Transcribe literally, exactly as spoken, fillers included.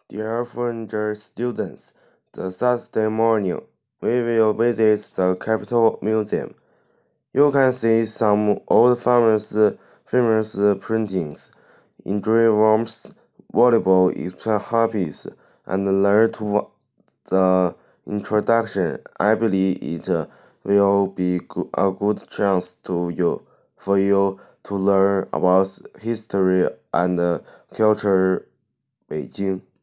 Dear foreign students, the Saturday morning we will visit the Capitol Museum. You can see some old famous famous printings, enjoy warmth, volleyball hobbies, and learn to the introduction. I believe it will be go- a good chance to you for you to learn about history and culture Beijing.